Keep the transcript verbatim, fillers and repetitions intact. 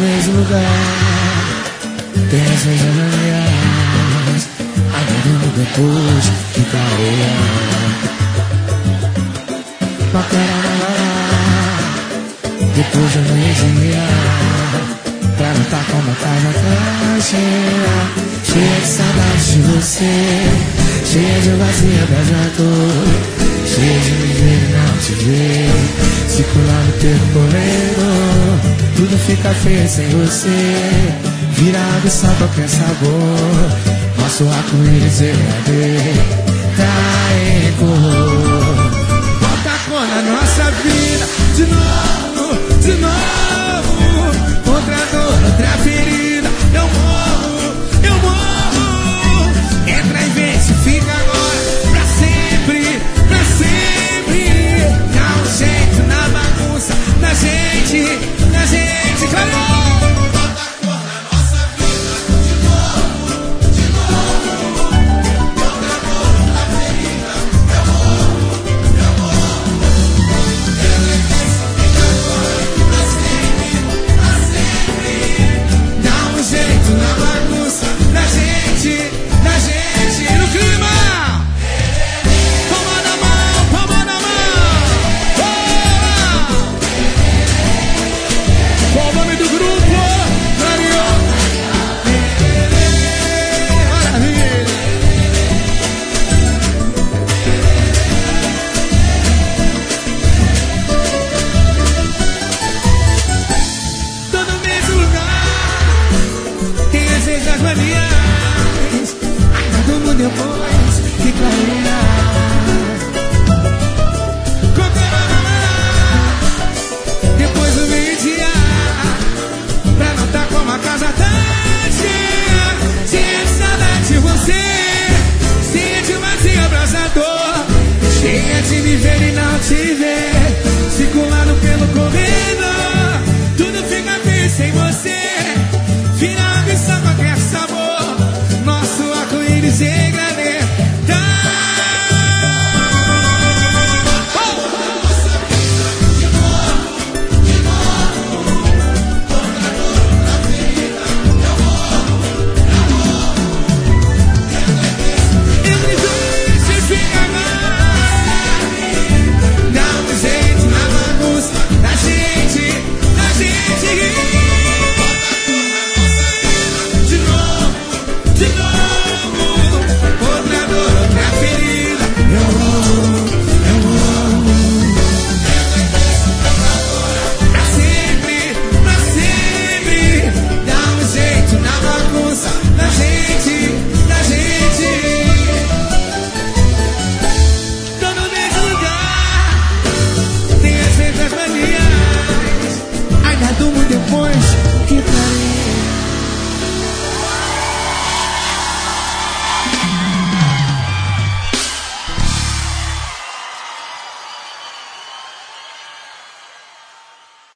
mesmo lugar. Tem as mesmas manias, ainda depois de careia. Depois de meio-dia, pra não tá com uma casa tão cheia, cheia de saudade de você, cheia de vazia da dor, cheia de me ver e não te ver, circular no teu corredor, tudo fica feio sem você, vira água e só qualquer sabor, nosso arco-íris E A D tá em cor. Bota a cor na nossa vida, de novo, de novo, outra dor, outra ferida, eu morro, eu morro, entra e vê se fica agora, pra sempre, pra sempre, dá um jeito na bagunça da gente, da gente, claro. Depois que clareia, depois do meio-dia, pra não tá como a casa tá cheia, cheia de saudade de você, cheia de vazio abraçador, cheia de me ver e não te ver, circulando pelo corredor, tudo fica bem sem você, vira água e só qualquer sabor, nosso arco-íris é